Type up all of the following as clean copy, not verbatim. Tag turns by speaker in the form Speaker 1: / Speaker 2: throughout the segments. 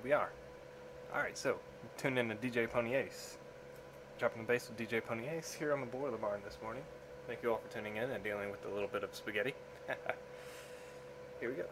Speaker 1: we are. Alright, so, tune in to DJ Pony Ace. Dropping the bass with DJ Pony Ace here on the Boiler Barn this morning. Thank you all for tuning in and dealing with a little bit of spaghetti. Here we go.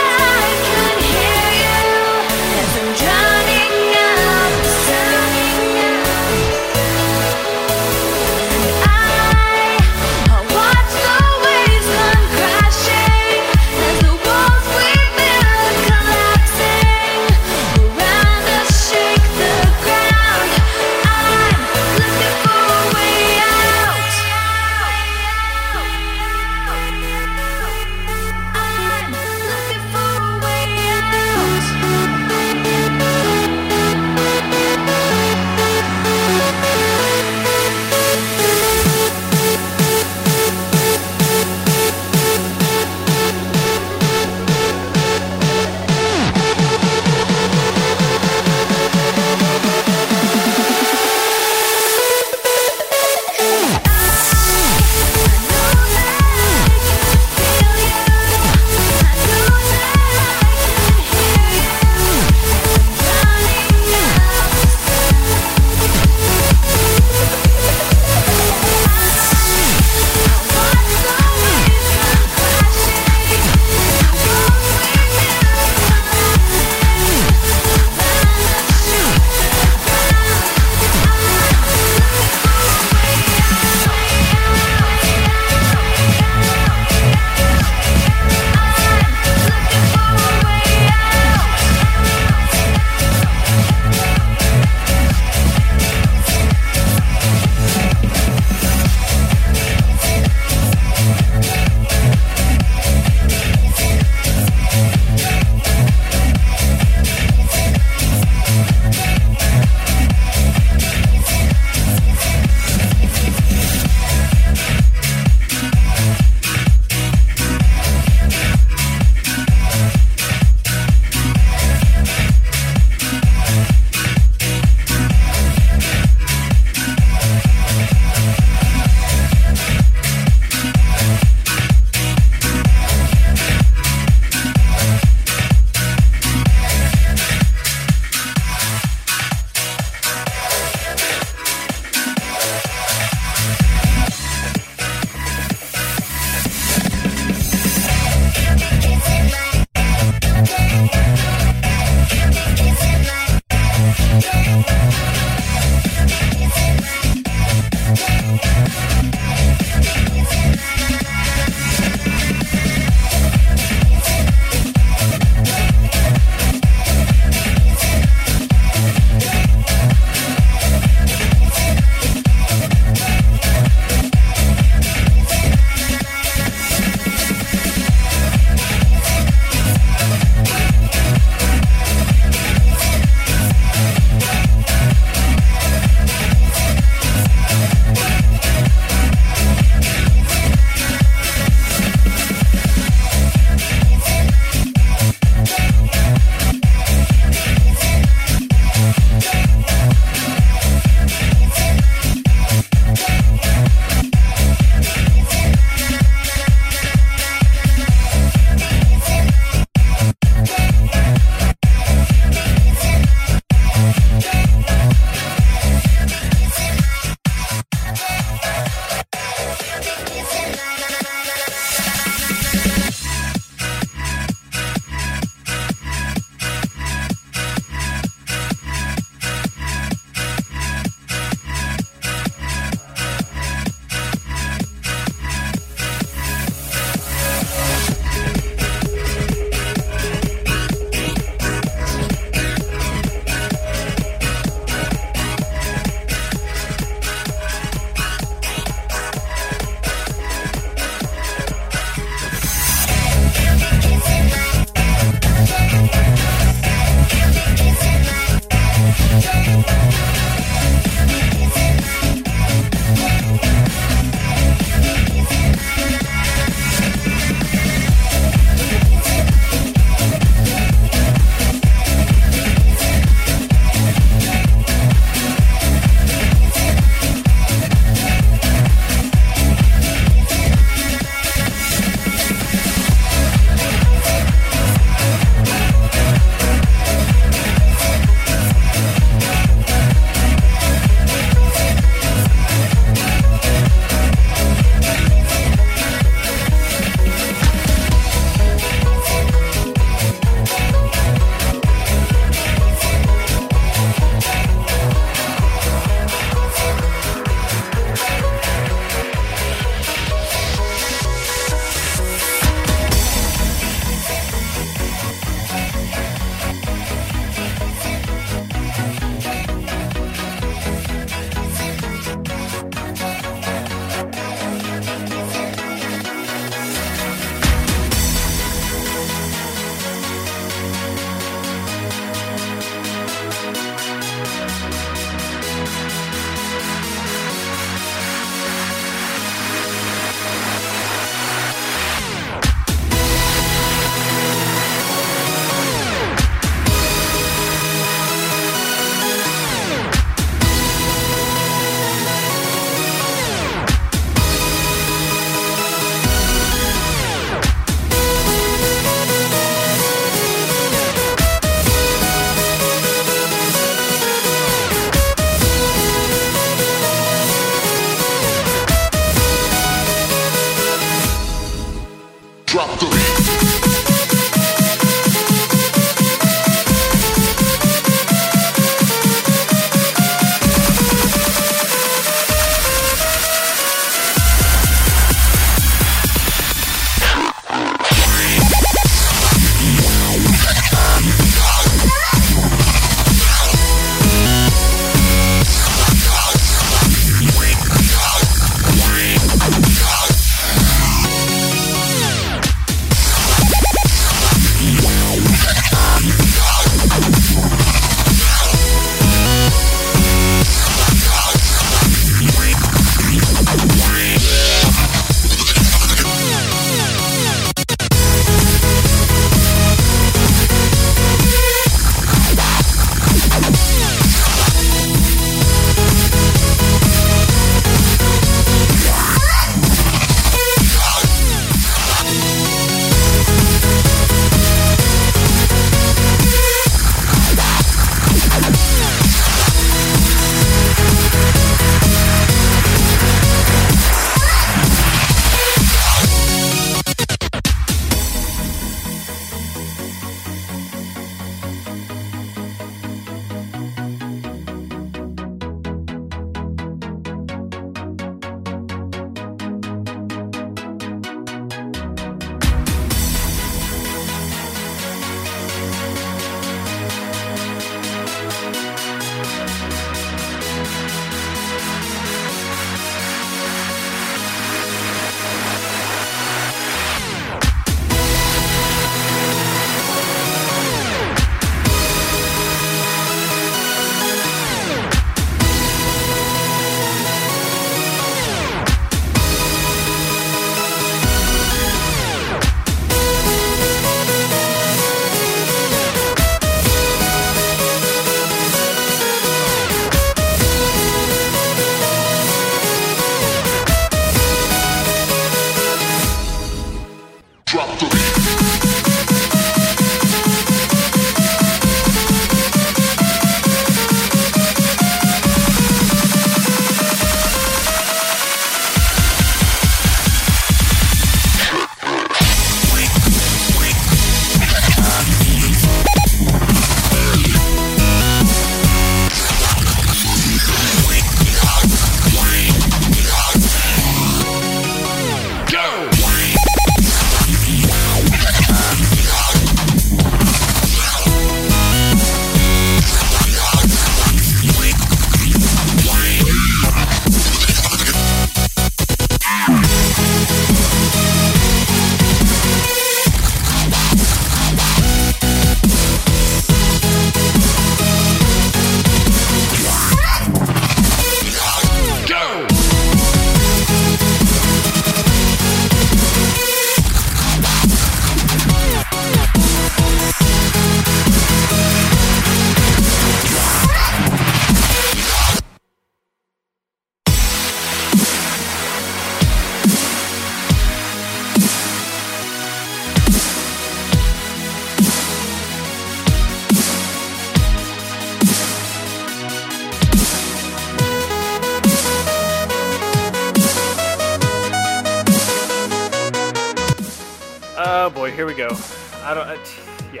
Speaker 1: here we go. I don't. Yeah.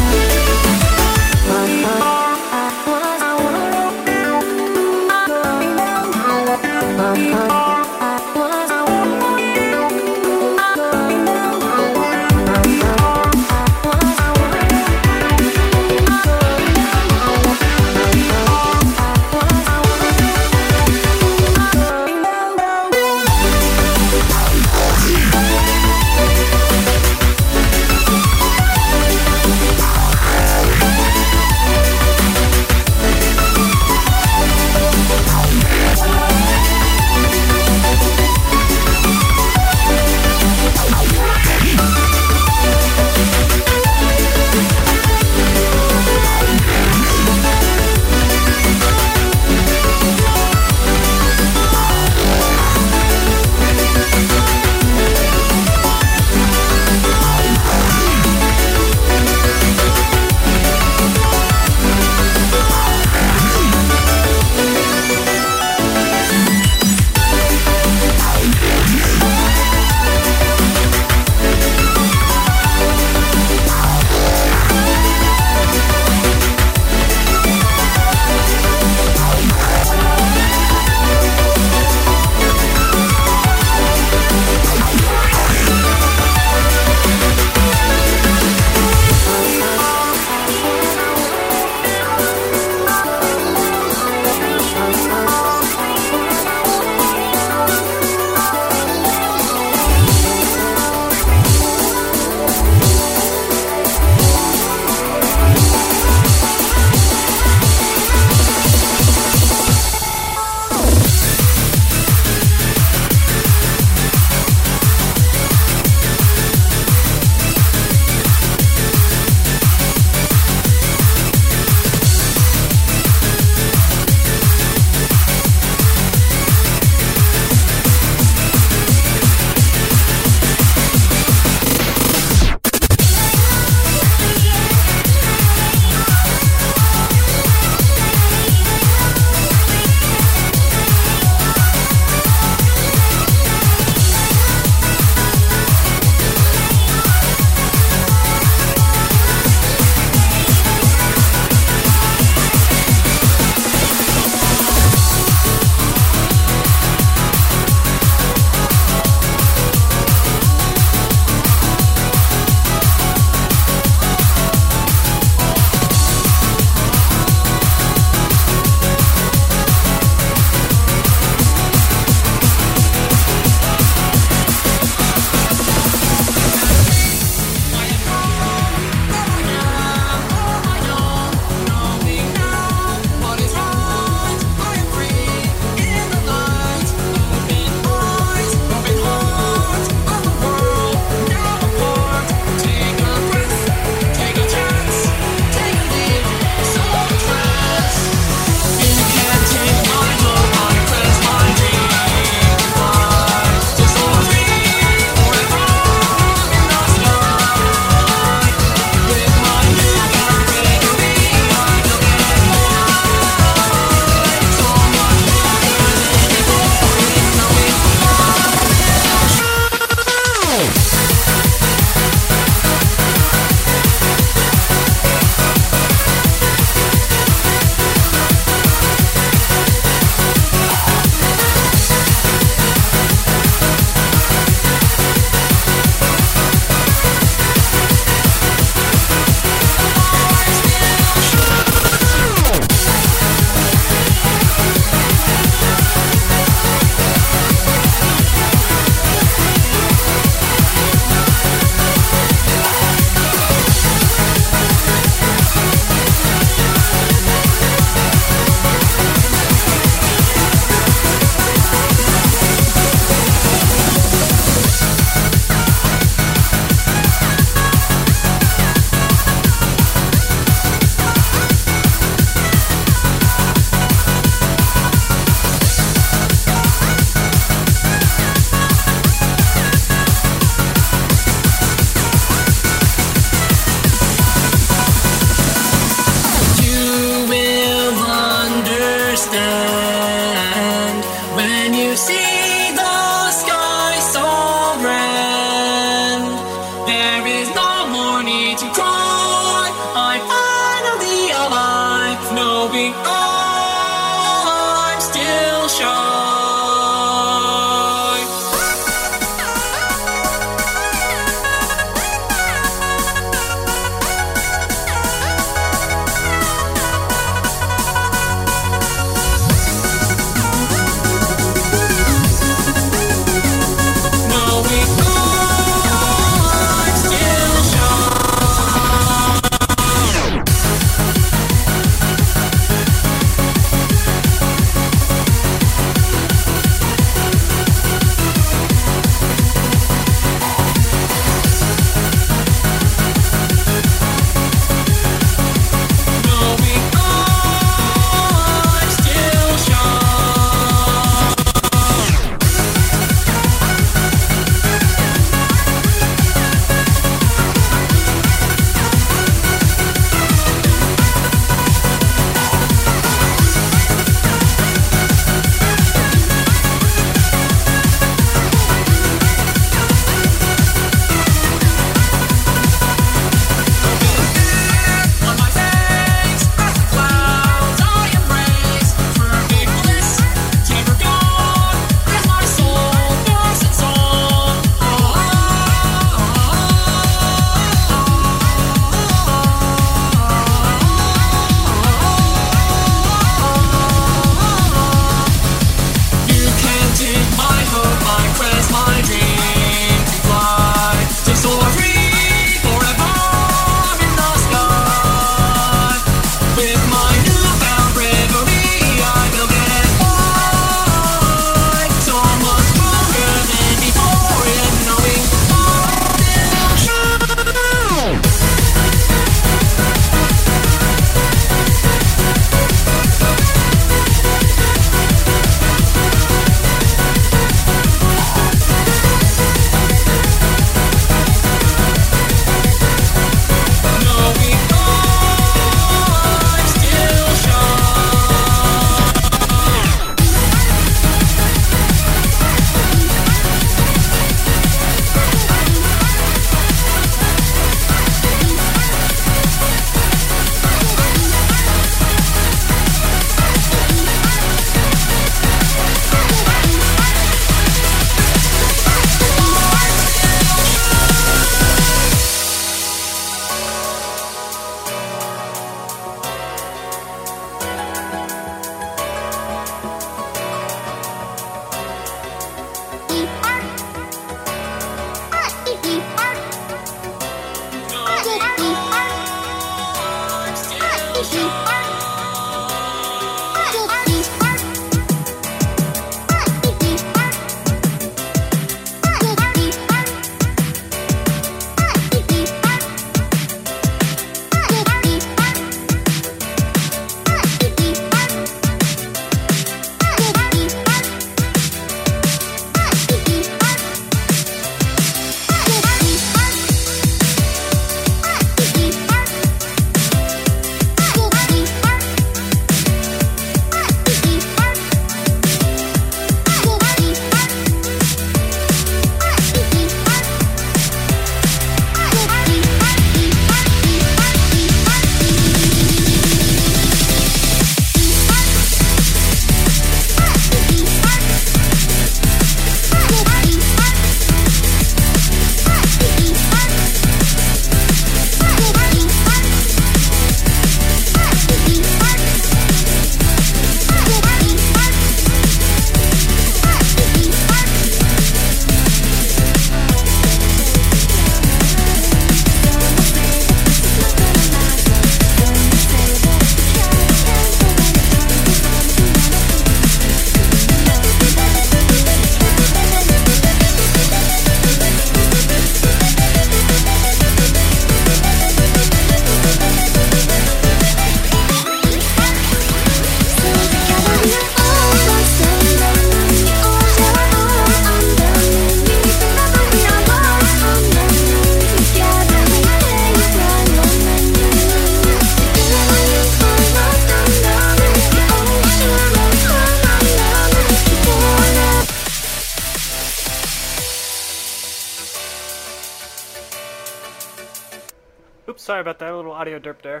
Speaker 1: Oops, sorry about that, a little audio derp there.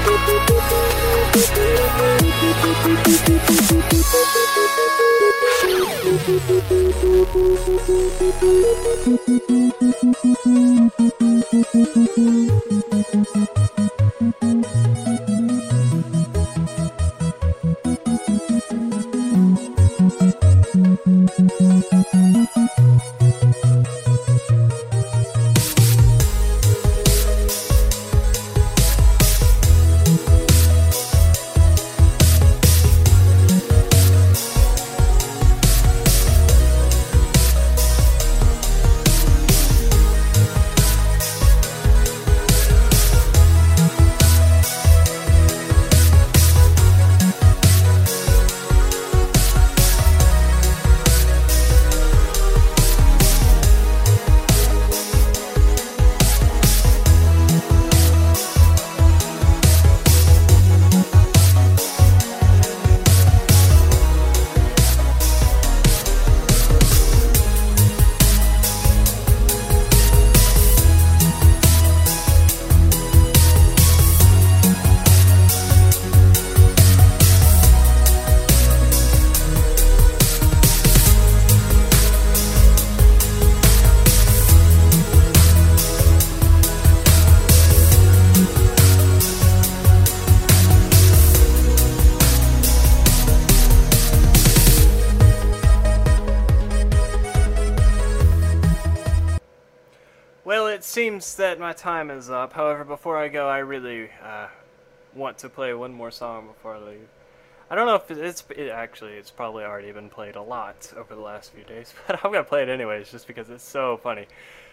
Speaker 1: It seems that my time is up. However, before I go, I really want to play one more song before I leave. I don't know if it's probably already been played a lot over the last few days, but I'm going to play it anyways just because it's so funny.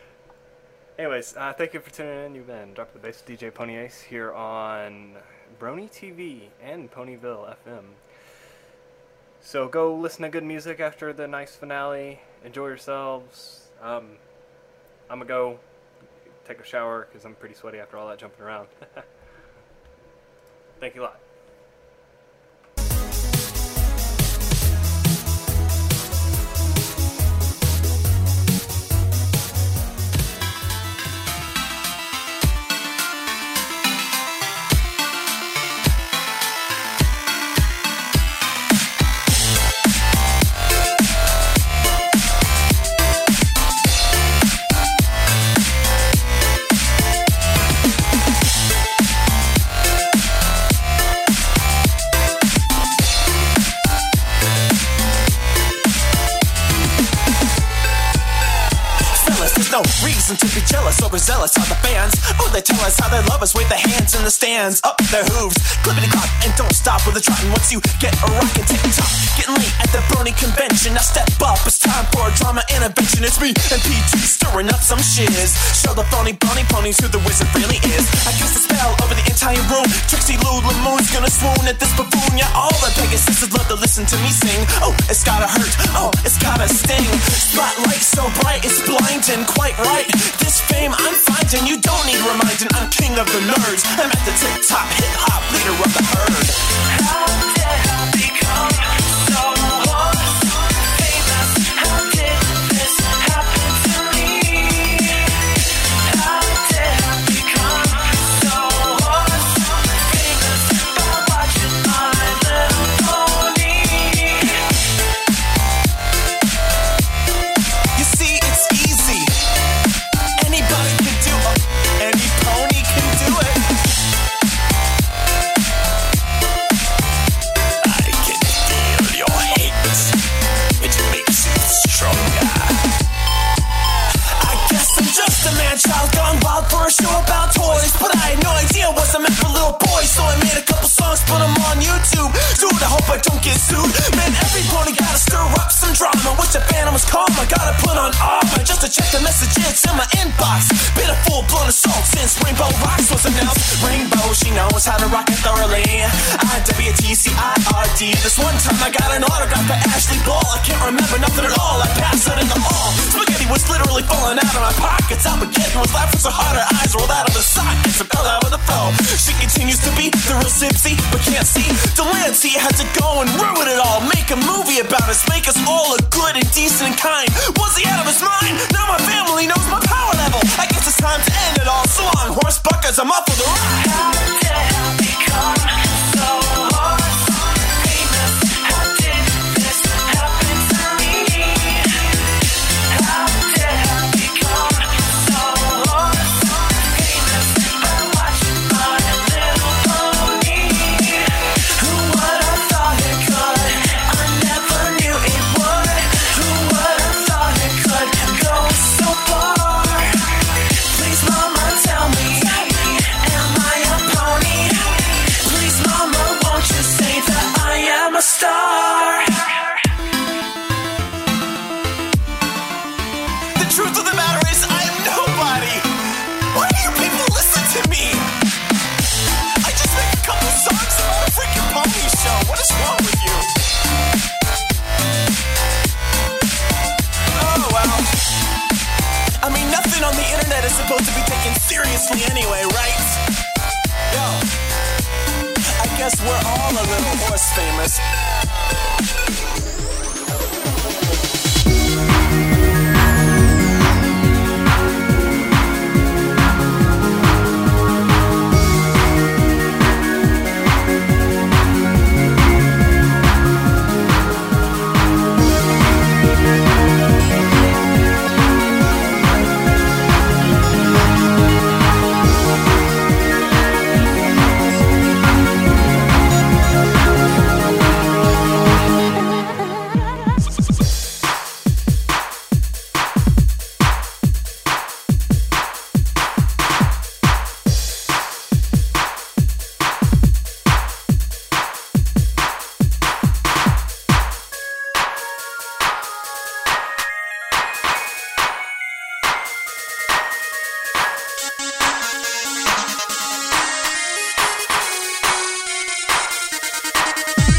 Speaker 1: Anyways, thank you for tuning in. You've been Drop the Bass DJ Pony Ace here on Brony TV and Ponyville FM. So go listen to good music after the nice finale. Enjoy yourselves. I'm going to go take a shower because I'm pretty sweaty after all that jumping around. Thank you a lot.
Speaker 2: No reason to be jealous or overzealous of the fans. Oh, they tell us how they love us, wave their hands in the stands, up their hooves, clippity clop, and don't stop with the trotting. Once you get a rockin' tick-tock, getting late at the Brony convention. Now step up, it's time for a drama intervention. It's me and PT stirring up some shiz. Show the phony Brony ponies who the wizard really is. I cast a spell over the entire room. Trixie Lou Lamoon's gonna swoon at this buffoon. Yeah, all the Pegasuses love to listen to me sing. Oh, it's gotta hurt, oh, it's gotta sting. Spotlight so bright, it's blinding. Quite right, this fame I'm finding. You don't need reminding, I'm king of the nerds. I'm at the tip-top, hip-hop, leader of the herd. How did I become so famous? How did this happen to me? How did I become so famous by watching My Little Pony? You see, it's easy. Anybody can do it. Any pony can do it. I can feel your hate. It makes you stronger. I guess I'm just a man-child gone wild for a show about toys, but I had no idea it wasn't meant for little boys. So I made a couple songs, put them on YouTube. Dude, I hope I don't get sued. Man, every pony gotta stir up some drama. Wish the phantom was calm, I gotta put on armor just to check the messages in my inbox. Been a full-blown assault since Rainbow Rocks was announced. Rainbow, she knows how to rock it thoroughly. IWTCIRD. This one time I got an autograph for Ashley Ball. I can't remember nothing at all, I passed out in the hall. Spaghetti was literally falling out of my pockets. Albuquerque was laughing so hard her eyes rolled out of the sockets and fell out of the flow. She continues to be the real Sipsy, but can't see. Delancey had to go and ruin it all. Make a movie about us, make us all look good and decent and kind. Was he out of his mind? Now my family knows my power level. I guess it's time to end it all. So long, horse buckers, I'm up for the ride. How did I become that is supposed to be taken seriously anyway, right? Yo, I guess we're all a little horse famous.